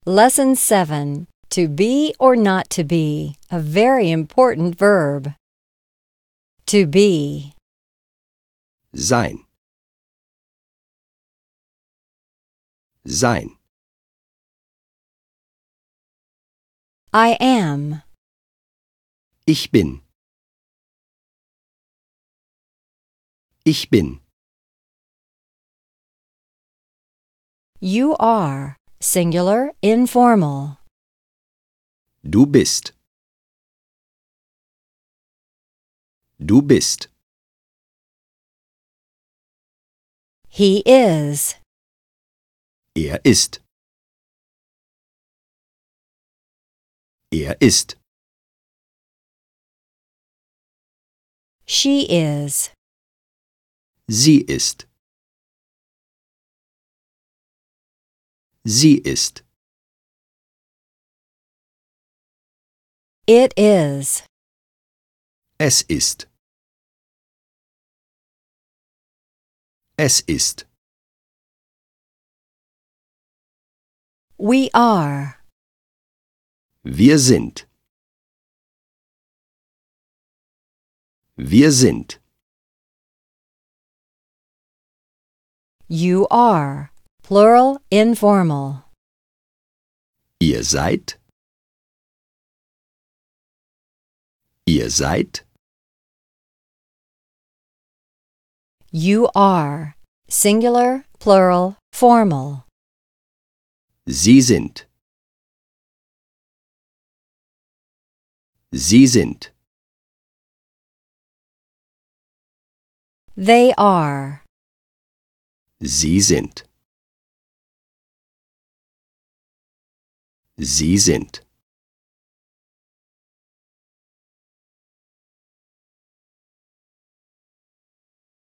Lesson 7. To be or not to be, a very important verb. To be. Sein. Sein. I am. Ich bin. Ich bin. You are. Singular, informal. Du bist. Du bist. He is. Er ist. Er ist. She is. Sie ist. Sie ist. It is. Es ist. Es ist. We are. Wir sind. Wir sind. You are. Plural, informal. Ihr seid. Ihr seid. You are. Singular, plural, formal. Sie sind. Sie sind. They are. Sie sind. Sie sind.